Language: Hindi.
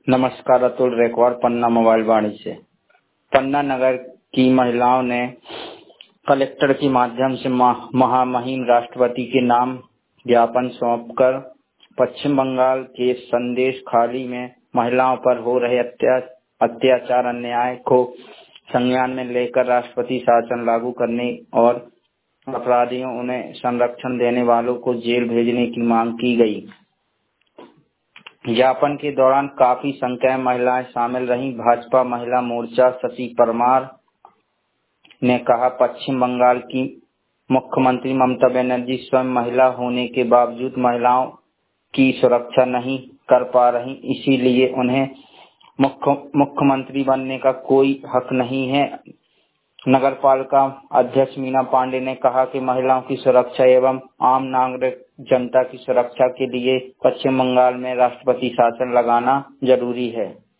नमस्कार। अतुल रेकॉर्ड पन्ना मोबाइल वाणी से। पन्ना नगर की महिलाओं ने कलेक्टर के माध्यम से महामहिम राष्ट्रपति के नाम ज्ञापन सौंपकर पश्चिम बंगाल के संदेश खाली में महिलाओं पर हो रहे अत्याचार अन्याय को संज्ञान में लेकर राष्ट्रपति शासन लागू करने और अपराधियों उन्हें संरक्षण देने वालों को जेल भेजने की मांग की गई। ज्ञापन के दौरान काफी संख्या में महिलाएं शामिल रहीं। भाजपा महिला मोर्चा शशि परमार ने कहा, पश्चिम बंगाल की मुख्यमंत्री ममता बनर्जी स्वयं महिला होने के बावजूद महिलाओं की सुरक्षा नहीं कर पा रही, इसीलिए उन्हें मुख्यमंत्री बनने का कोई हक नहीं है। नगरपालिका अध्यक्ष मीना पांडे ने कहा कि महिलाओं की सुरक्षा एवं आम नागरिक जनता की सुरक्षा के लिए पश्चिम बंगाल में राष्ट्रपति शासन लगाना जरूरी है।